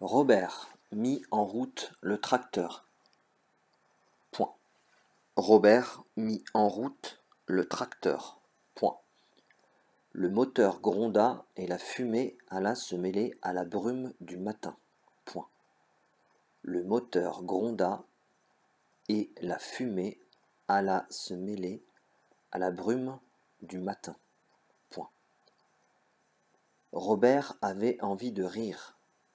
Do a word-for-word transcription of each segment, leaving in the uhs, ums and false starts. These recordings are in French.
Robert mit en route le tracteur. Point. Robert mit en route le tracteur. Point. Le moteur gronda et la fumée alla se mêler à la brume du matin. Point. Le moteur gronda et la fumée alla se mêler à la brume du matin. Point. Robert avait envie de rire.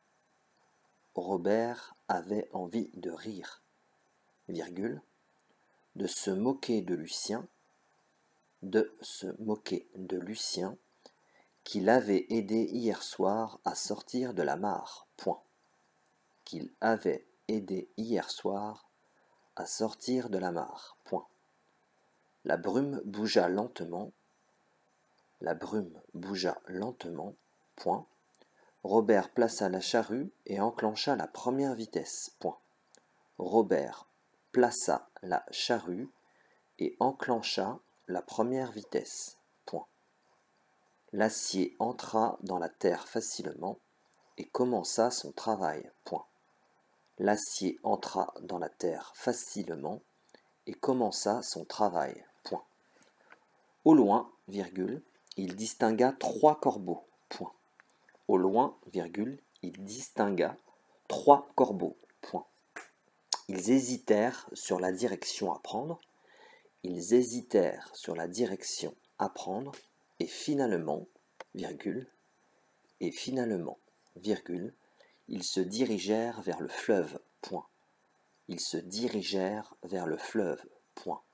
Robert avait envie de rire, virgule, de se moquer de Lucien, de se moquer de Lucien, qui l'avait aidé hier soir à sortir de la mare. Point. Qu'il avait aidé hier soir à sortir de la mare. Point. La brume bougea lentement. La brume bougea lentement. Point. Robert plaça la charrue et enclencha la première vitesse. Point. Robert plaça la charrue et enclencha la première vitesse. Point. L'acier entra dans la terre facilement et commença son travail. Point. L'acier entra dans la terre facilement et commença son travail. Point. Au loin, virgule, il distingua trois corbeaux. Point. Au loin, virgule, il distingua trois corbeaux. Point. Ils hésitèrent sur la direction à prendre. Ils hésitèrent sur la direction à prendre et finalement, virgule, et finalement, virgule, ils se dirigèrent vers le fleuve. Point. Ils se dirigèrent vers le fleuve. Point.